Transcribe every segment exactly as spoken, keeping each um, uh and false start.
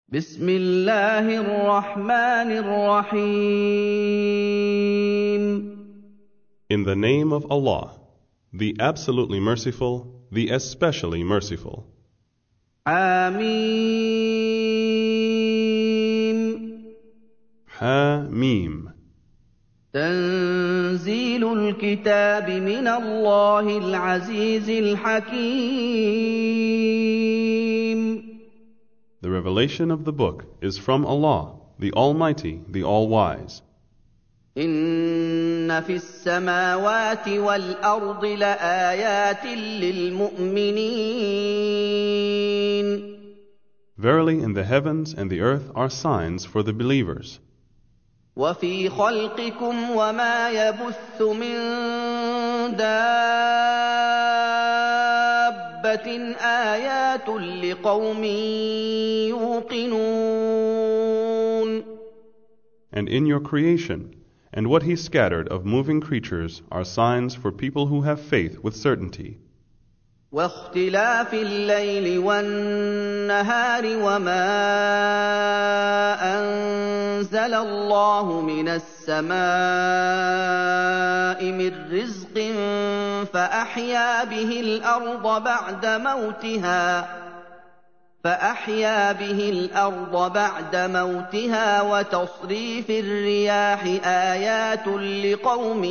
بسم الله الرحمن الرحيم. In the name of Allah, the absolutely merciful, the especially merciful. حميم. حميم. تنزيل الكتاب من الله العزيز الحكيم. The revelation of the book is from Allah, the Almighty, the All-Wise. إن في السماوات والأرض لآيات للمؤمنين. Verily, in the heavens and the earth are signs for the believers. وفي خلقكم وما يبث من دابة آيات لقوم يوقنون. And in your creation, and what He scattered of moving creatures are signs for people who have faith with certainty. واختلاف الليل والنهار وما أنزل الله من السماء من رزق فأحيا به الأرض بعد موتها فأحيا به الأرض بعد موتها وتصريف الرياح آيات لقوم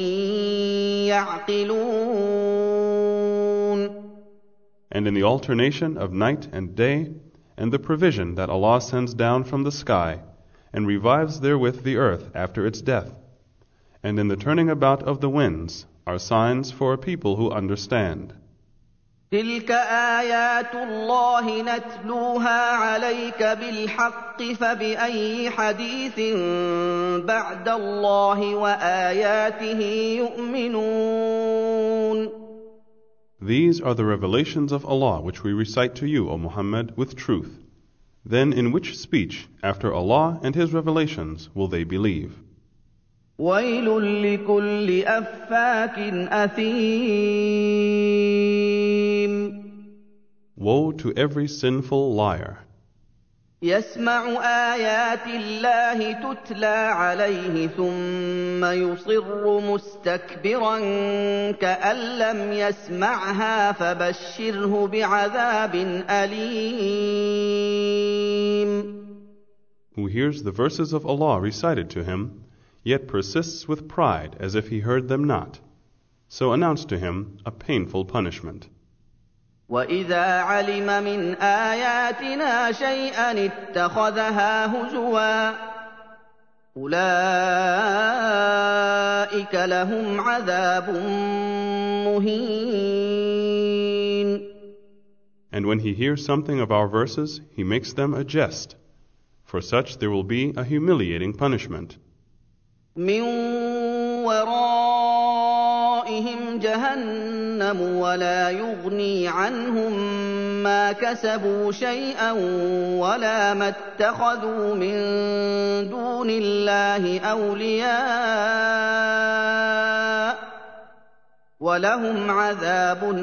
يعقلون. And in the alternation of night and day, and the provision that Allah sends down from the sky, and revives therewith the earth after its death, and in the turning about of the winds, are signs for a people who understand. تلك آيات الله نتلوها عليك بالحق فبأي حديث بعد الله وآياته يؤمنون. These are the revelations of Allah which we recite to you, O Muhammad, with truth. Then in which speech, after Allah and His revelations, will they believe? ويل لكل أفاك أثيم. Woe to every sinful liar, يسمع آيات الله تتلى عليه ثم يصر مستكبرا كأن لم يسمعها فبشره بعذاب أليم. who hears the verses of Allah recited to him, yet persists with pride as if he heard them not. So announce to him a painful punishment. وَإِذَا عَلِمَ مِنْ آيَاتِنَا شَيْئًا اتَّخَذَهَا هُزُوًا أُولَئِكَ لَهُمْ عَذَابٌ مُهِينٌ. And when he hears something of our verses, he makes them a jest. For such there will be a humiliating punishment. مِّن وَرَائِهِمْ جَهَنَّمُ وَلَا يُغْنِي عَنْهُم مَّا كَسَبُوا شَيْئًا وَلَا مَا اتَّخَذُوا مِن دُونِ اللَّهِ أَوْلِيَاءَ وَلَهُمْ عَذَابٌ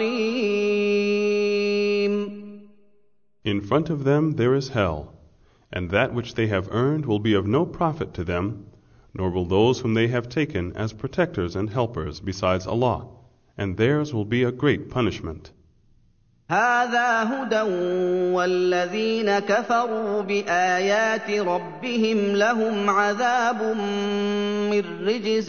عَظِيمٌ. In front of them there is hell, and that which they have earned will be of no profit to them, nor will those whom they have taken as protectors and helpers besides Allah, and theirs will be a great punishment. هَذَا هُدًى وَالَّذِينَ كَفَرُوا بِآيَاتِ رَبِّهِمْ لَهُمْ عَذَابٌ مِّن رِّجْزٍ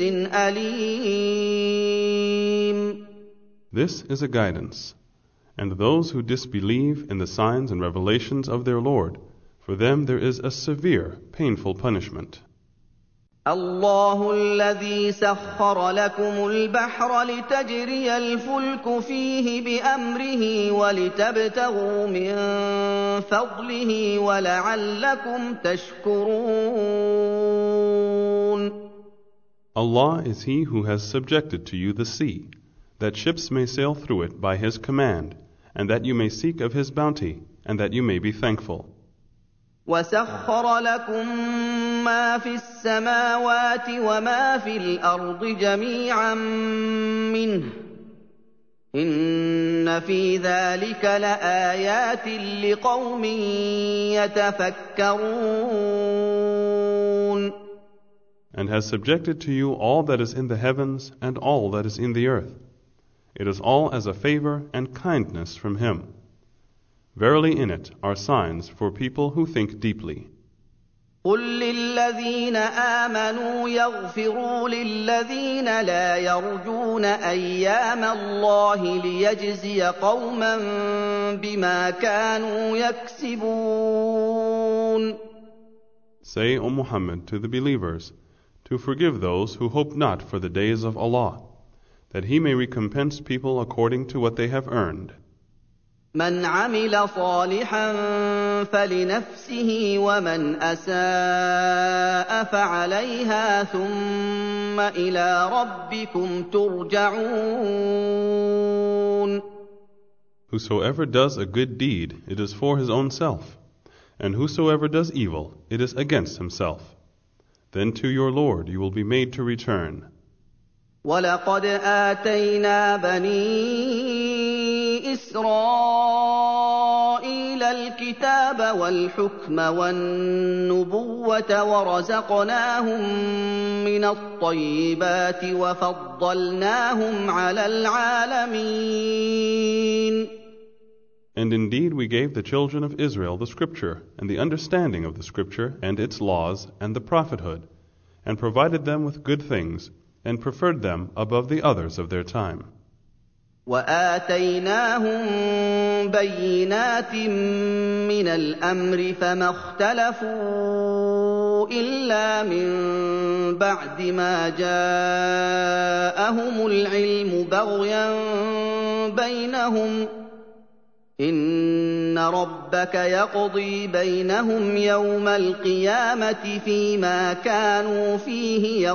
أَلِيمٌ. This is a guidance, and those who disbelieve in the signs and revelations of their Lord, for them there is a severe, painful punishment. الله الذي سخر لكم البحر لتجري الفلك فيه بأمره ولتبتغوا من فضله ولعلكم تشكرون. Allah is He who has subjected to you the sea, that ships may sail through it by His command, and that you may seek of His bounty, and that you may be thankful. وَسَخَّرَ لَكُم مَّا فِي السَّمَاوَاتِ وَمَا فِي الْأَرْضِ جَمِيعًا مِّنْهُ إِنَّ فِي ذَٰلِكَ لَآيَاتٍ لِّقَوْمٍ يَتَفَكَّرُونَ. And has subjected to you all that is in the heavens and all that is in the earth. It is all as a favor and kindness from Him. Verily in it are signs for people who think deeply. قُل لِّلَّذِينَ آمَنُوا يَغْفِرُوا لِلَّذِينَ لَا يَرْجُونَ أَيَّامَ اللَّهِ لِيَجْزِيَ قَوْمًا بِمَا كَانُوا يَكْسِبُونَ. Say, O Muhammad, to the believers, to forgive those who hope not for the days of Allah, that He may recompense people according to what they have earned. مَنْ عَمِلَ صَالِحًا فَلِنَفْسِهِ وَمَنْ أَسَاءَ فَعَلَيْهَا ثُمَّ إِلَىٰ رَبِّكُمْ تُرْجَعُونَ. Whosoever does a good deed, it is for his own self, and whosoever does evil, it is against himself. Then to your Lord you will be made to return. وَلَقَدْ آتَيْنَا بَنِي إِسْرَائِيلَ الْكِتَابَ وَالْحُكْمَ وَالنُّبُوَّةَ وَرَزَقْنَاهُم مِّنَ الطَّيِّبَاتِ وَفَضَّلْنَاهُمْ عَلَى الْعَالَمِينَ. And indeed we gave the children of Israel the scripture and the understanding of the scripture and its laws and the prophethood, and provided them with good things, and preferred them above the others of their time. وَآتَيْنَاهُم بَيِّنَاتٍ مِّنَ الْأَمْرِ فَمَا اخْتَلَفُوا إِلَّا مِن بَعْدِ مَا جَاءَهُمُ الْعِلْمُ بَغْيًا بَيْنَهُمْ ۚ إِنَّ رَبَّكَ يَقْضِي بَيْنَهُمْ يَوْمَ الْقِيَامَةِ فِيمَا كَانُوا فِيهِ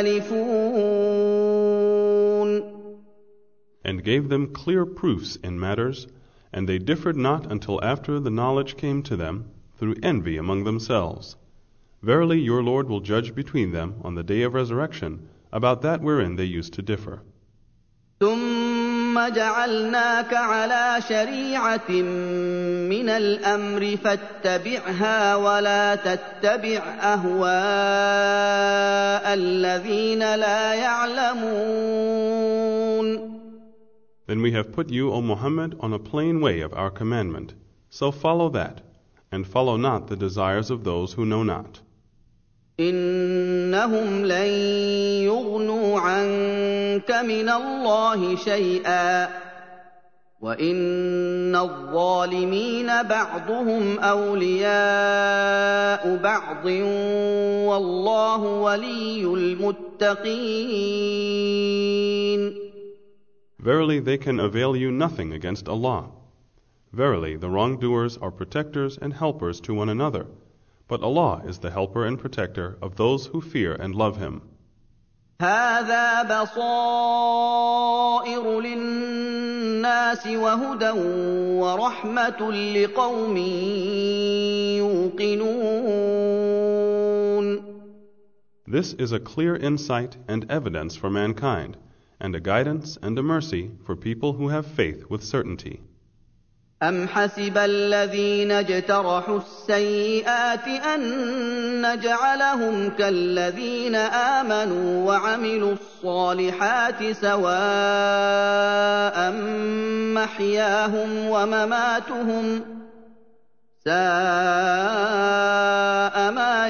يَخْتَلِفُونَ. And gave them clear proofs in matters, and they differed not until after the knowledge came to them, through envy among themselves. Verily your Lord will judge between them on the day of resurrection about that wherein they used to differ. ثُمَّ جَعَلْنَاكَ عَلَىٰ شَرِيعَةٍ مِّنَ الْأَمْرِ فَاتَّبِعْهَا وَلَا تَتَّبِعْ أَهْوَاءَ الَّذِينَ لَا يَعْلَمُونَ. Then we have put you, O Muhammad, on a plain way of our commandment. So follow that, and follow not the desires of those who know not. إِنَّهُمْ لَن يُغْنُوا عَنكَ مِنَ اللَّهِ شَيْئًا وَإِنَّ الظَّالِمِينَ بَعْضُهُمْ أَوْلِيَاءُ بَعْضٍ وَاللَّهُ وَلِيُّ الْمُتَّقِينَ. Verily they can avail you nothing against Allah. Verily the wrongdoers are protectors and helpers to one another, but Allah is the helper and protector of those who fear and love Him. هَٰذَا بَصَائِرُ لِلنَّاسِ وَهُدًى وَرَحْمَةٌ لِّقَوْمٍ يُوقِنُونَ. This is a clear insight and evidence for mankind, and a guidance and a mercy for people who have faith with certainty. أَمْ حَسِبَ الَّذِينَ اجْتَرَحُوا السَّيِّئَاتِ أَن نَّجْعَلَهُمْ كَالَّذِينَ آمَنُوا وَعَمِلُوا الصَّالِحَاتِ سَوَاءً مَّحْيَاهُمْ وَمَمَاتُهُمْ ۚ سَاءَ مَا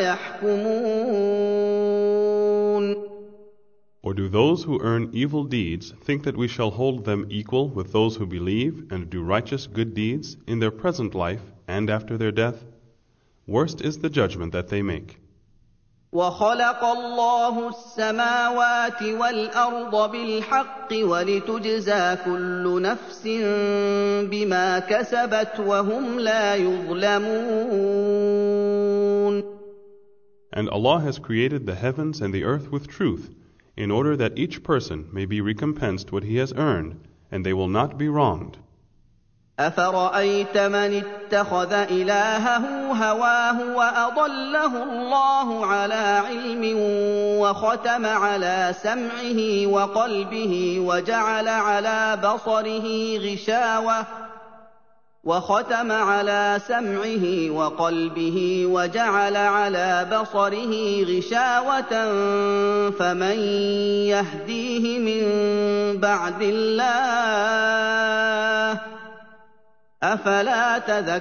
يَحْكُمُونَ. Or do those who earn evil deeds think that we shall hold them equal with those who believe and do righteous good deeds in their present life and after their death? Worst is the judgment that they make. وَخَلَقَ اللَّهُ السَّمَاوَاتِ وَالْأَرْضَ بِالْحَقِّ وَلِتُجْزَىٰ كُلُّ نَفْسٍ بِمَا كَسَبَتْ وَهُمْ لَا يُظْلَمُونَ. And Allah has created the heavens and the earth with truth, in order that each person may be recompensed what he has earned, and they will not be wronged. أَفَرَأَيْتَ مَنِ اتَّخَذَ إِلَٰهَهُ هَوَاهُ وَأَضَلَّهُ اللَّهُ عَلَىٰ عِلْمٍ وَخَتَمَ عَلَىٰ سَمْعِهِ وَقَلْبِهِ وَجَعَلَ عَلَىٰ بَصَرِهِ غِشَاوَةً وختم على سمعه وقلبه وجعل على بصره غشاوة فمن يهديه من بعد الله أفلا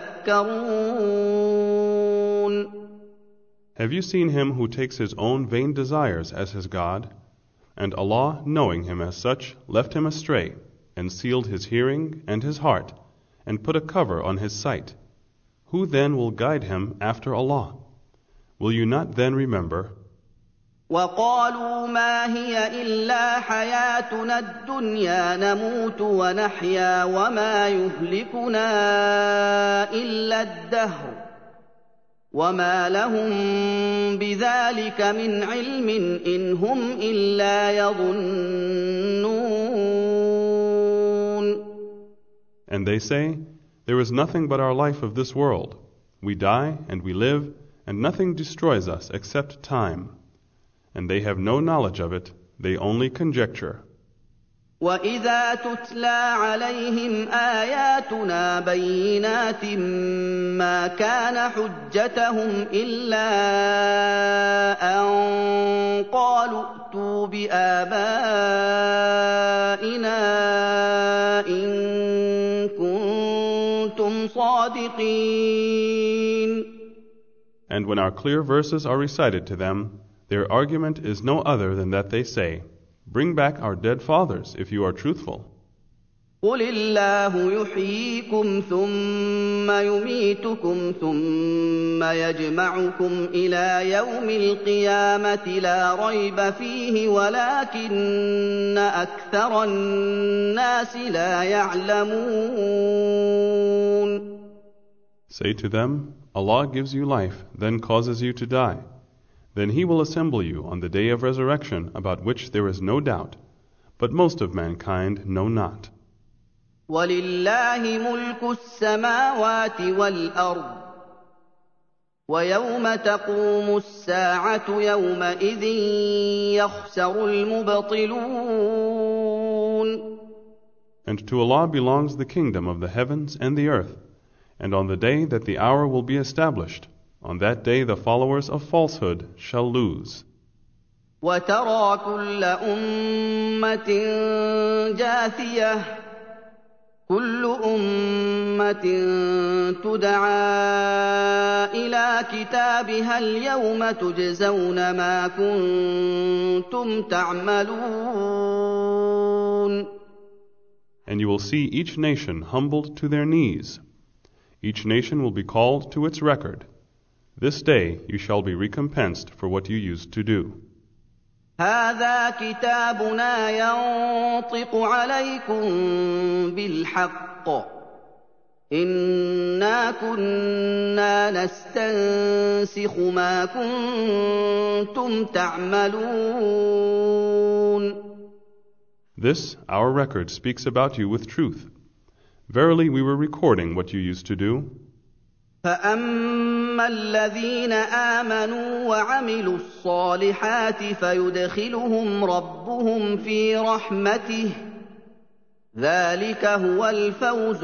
تذكرون. Have you seen him who takes his own vain desires as his God, and Allah, knowing him as such, left him astray, and sealed his hearing and his heart, and put a cover on his sight? Who then will guide him after Allah? Will you not then remember? وَقَالُوا مَا هِيَ إِلَّا حَيَاتُنَا الدُّنْيَا نَمُوتُ وَنَحْيَا وَمَا يُهْلِكُنَا إِلَّا الدَّهْرُ وَمَا لَهُم بِذَلِكَ مِنْ عِلْمٍ إِنْ هُمْ إِلَّا يَظُنُّونَ. And they say, there is nothing but our life of this world. We die and we live, and nothing destroys us except time. And they have no knowledge of it, they only conjecture. وَإِذَا تُتْلَىٰ عَلَيْهِمْ آيَاتُنَا بَيِّنَاتٍ مَّا كَانَ حُجَّتَهُمْ إِلَّا أَن قَالُوا ائْتُوا بِآبَائِنَا إِن كُنتُمْ صَادِقِينَ. And when our clear verses are recited to them, their argument is no other than that they say, bring back our dead fathers if you are truthful. قُلِ اللَّهُ يُحْيِيكُمْ ثُمَّ يُمِيتُكُمْ ثُمَّ يَجْمَعُكُمْ إِلَىٰ يَوْمِ الْقِيَامَةِ لَا رَيْبَ فِيهِ وَلَٰكِنَّ أَكْثَرَ النَّاسِ لَا يَعْلَمُونَ. Say to them, Allah gives you life, then causes you to die. Then He will assemble you on the day of resurrection, about which there is no doubt, but most of mankind know not. وَلِلَّهِ مُلْكُ السَّمَاوَاتِ وَالْأَرْضِ وَيَوْمَ تَقُومُ السَّاعَةُ يَوْمَئِذٍ يَخْسَرُ الْمُبْطِلُونَ. And to Allah belongs the kingdom of the heavens and the earth, and on the day that the hour will be established, on that day the followers of falsehood shall lose. وَتَرَىٰ كُلَّ أُمَّةٍ جَاثِيَةً كُلُّ أُمَّةٍ تُدْعَىٰ إِلَىٰ كِتَابِهَا الْيَوْمَ تُجْزَوْنَ مَا كُنتُمْ تَعْمَلُونَ. And you will see each nation humbled to their knees. Each nation will be called to its record. This day you shall be recompensed for what you used to do. هَٰذَا كِتَابُنَا يَنطِقُ عَلَيْكُم بِالْحَقِّ إِنَّا كُنَّا نَسْتَنسِخُ مَا كُنتُمْ تَعْمَلُونَ. This, our record, speaks about you with truth. Verily, we were recording what you used to do. فَأَمَّا الَّذِينَ آمَنُوا وَعَمِلُوا الصَّالِحَاتِ فَيُدْخِلُهُمْ رَبُّهُمْ فِي رَحْمَتِهِ ۚ ذَٰلِكَ هُوَ الْفَوْزُ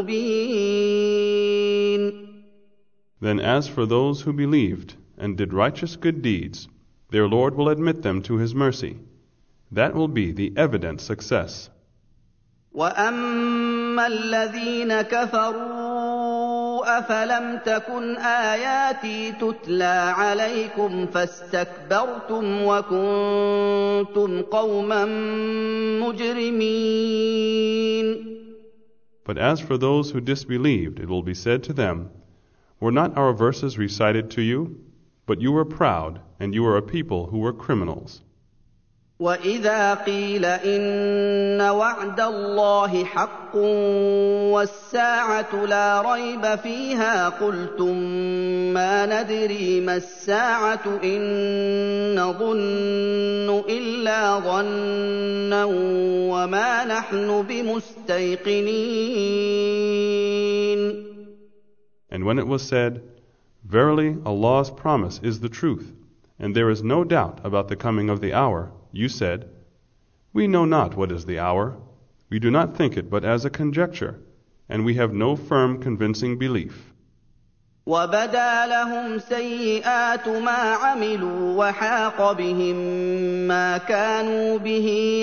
الْمُبِينُ. Then as for those who believed and did righteous good deeds, their Lord will admit them to His mercy. That will be the evident success. وَأَمَّا الَّذِينَ كَفَرُوا أَفَلَمْ تَكُنْ آيَاتِي تُتْلَىٰ عَلَيْكُمْ فَاسْتَكْبَرْتُمْ وَكُنتُمْ قَوْمًا مُجْرِمِينَ. But as for those who disbelieved, it will be said to them, were not our verses recited to you? But you were proud, and you were a people who were criminals. وَإِذَا قِيلَ إِنَّ وَعْدَ اللَّهِ حَقٌّ وَالسَّاعَةُ لَا رَيْبَ فِيهَا قُلْتُم مَّا نَدْرِي مَا السَّاعَةُ إِن نَّظُنُّ إِلَّا ظَنًّا وَمَا نَحْنُ بِمُسْتَيْقِنِينَ. And when it was said, Verily Allah's promise is the truth, and there is no doubt about the coming of the hour, you said, We know not what is the hour. We do not think it but as a conjecture, and we have no firm convincing belief. وَبَدَا لَهُمْ سَيِّئَاتُ مَا عَمِلُوا وَحَاقَ بِهِم مَّا كَانُوا بِهِ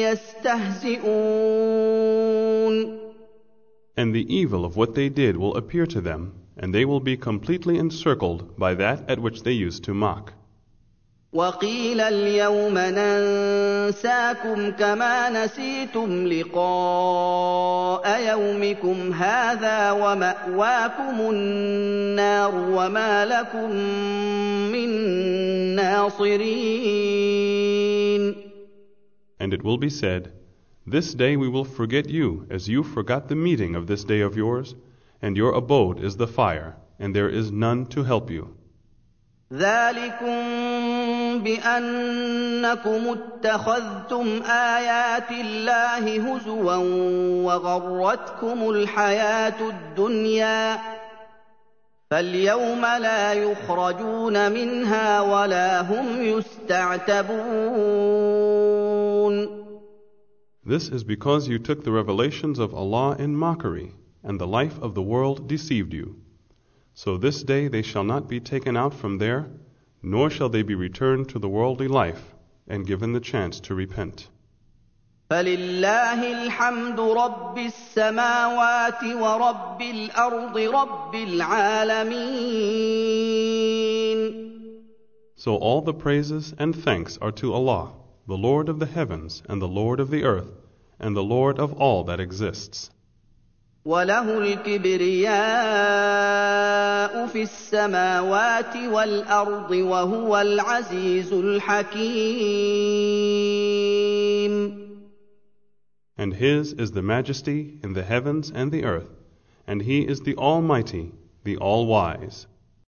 يَسْتَهْزِئُونَ. And the evil of what they did will appear to them, and they will be completely encircled by that at which they used to mock. وَقِيلَ الْيَوْمَ نَنسَاكُمْ كَمَا نَسِيتُمْ لِقَاءَ يَوْمِكُمْ هَٰذَا وَمَأْوَاكُمُ النَّارُ وَمَا لَكُم مِّن نَّاصِرِينَ. And it will be said, This day we will forget you as you forgot the meeting of this day of yours, and your abode is the fire, and there is none to help you. ذَٰلِكُم بِأَنَّكُمُ اتَّخَذْتُمْ آيَاتِ اللَّهِ هُزُوًا وَغَرَّتْكُمُ الْحَيَاةُ الدُّنْيَا فَالْيَوْمَ لَا يُخْرَجُونَ مِنْهَا وَلَا هُمْ يُسْتَعْتَبُونَ. This is because you took the revelations of Allah in mockery, and the life of the world deceived you. So this day they shall not be taken out from there, nor shall they be returned to the worldly life and given the chance to repent. فَلِلَّهِ الْحَمْدُ رَبِّ السَّمَاوَاتِ وَرَبِّ الْأَرْضِ رَبِّ الْعَالَمِينَ. So all the praises and thanks are to Allah, the Lord of the heavens and the Lord of the earth, and the Lord of all that exists. وَلَهُ الْكِبْرِيَاءُ فِي السَّمَاوَاتِ وَالْأَرْضِ وَهُوَ الْعَزِيزُ الْحَكِيمُ. And His is the majesty in the heavens and the earth, and He is the Almighty, the All-Wise.